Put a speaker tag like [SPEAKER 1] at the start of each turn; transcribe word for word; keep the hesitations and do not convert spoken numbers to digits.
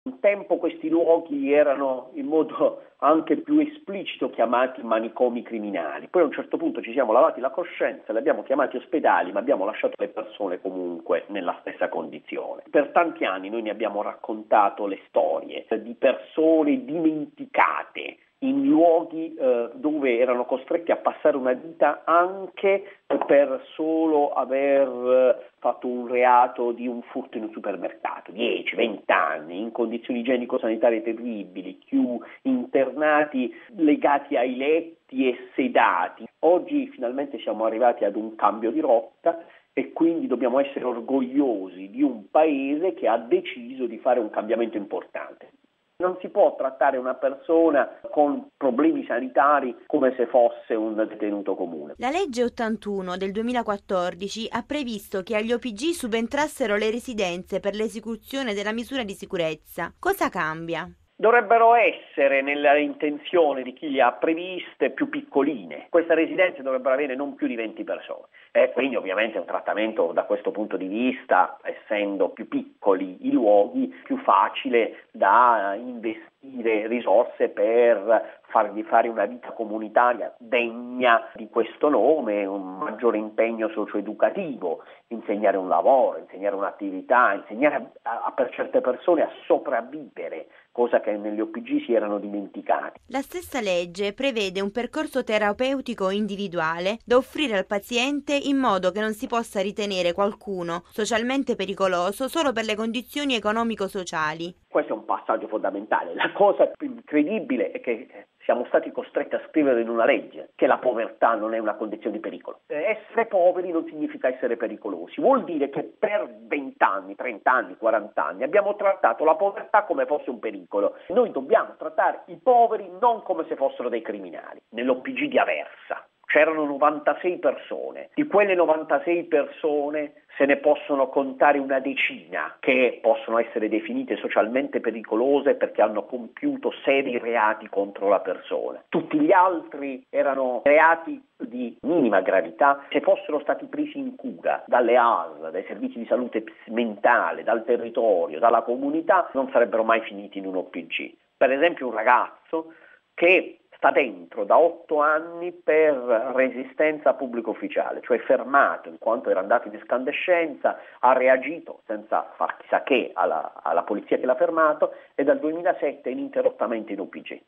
[SPEAKER 1] Un tempo questi luoghi erano in modo anche più esplicito chiamati manicomi criminali, poi a un certo punto ci siamo lavati la coscienza, li abbiamo chiamati ospedali, ma abbiamo lasciato le persone comunque nella stessa condizione. Per tanti anni noi ne abbiamo raccontato le storie di persone dimenticate in luoghi eh, dove erano costretti a passare una vita anche per solo aver eh, fatto un reato di un furto in un supermercato, dieci venti anni, in condizioni igienico-sanitarie terribili, più internati legati ai letti e sedati. Oggi finalmente siamo arrivati ad un cambio di rotta e quindi dobbiamo essere orgogliosi di un paese che ha deciso di fare un cambiamento importante. Non si può trattare una persona con problemi sanitari come se fosse un detenuto comune.
[SPEAKER 2] La legge ottantuno del duemilaquattordici ha previsto che agli O P G subentrassero le residenze per l'esecuzione della misura di sicurezza. Cosa cambia?
[SPEAKER 1] Dovrebbero essere, nella intenzione di chi le ha previste, più piccoline. Queste residenze dovrebbero avere non più di venti persone. E quindi ovviamente un trattamento da questo punto di vista, essendo più piccoli i luoghi, più facile da investire risorse per fargli fare una vita comunitaria degna di questo nome, un maggiore impegno socio-educativo, insegnare un lavoro, insegnare un'attività, insegnare a, a per certe persone a sopravvivere, cosa che negli O P G si erano dimenticati.
[SPEAKER 2] La stessa legge prevede un percorso terapeutico individuale da offrire al paziente in modo che non si possa ritenere qualcuno socialmente pericoloso solo per le condizioni economico-sociali.
[SPEAKER 1] Questo è un passaggio fondamentale. La cosa più incredibile è che siamo stati costretti a scrivere in una legge che la povertà non è una condizione di pericolo. Essere poveri non significa essere pericolosi, vuol dire che per venti anni, trenta anni, quaranta anni abbiamo trattato la povertà come fosse un pericolo. Noi dobbiamo trattare i poveri non come se fossero dei criminali. Nell'O P G di Aversa c'erano novantasei persone, di quelle novantasei persone se ne possono contare una decina che possono essere definite socialmente pericolose perché hanno compiuto seri reati contro la persona. Tutti gli altri erano reati di minima gravità. Se fossero stati presi in cura dalle A S L, dai servizi di salute mentale, dal territorio, dalla comunità, non sarebbero mai finiti in un O P G. Per esempio un ragazzo che sta dentro da otto anni per resistenza pubblico ufficiale, cioè fermato in quanto era andato in escandescenza, ha reagito senza far chissà che alla, alla polizia che l'ha fermato e dal duemilasette è ininterrottamente in O P G.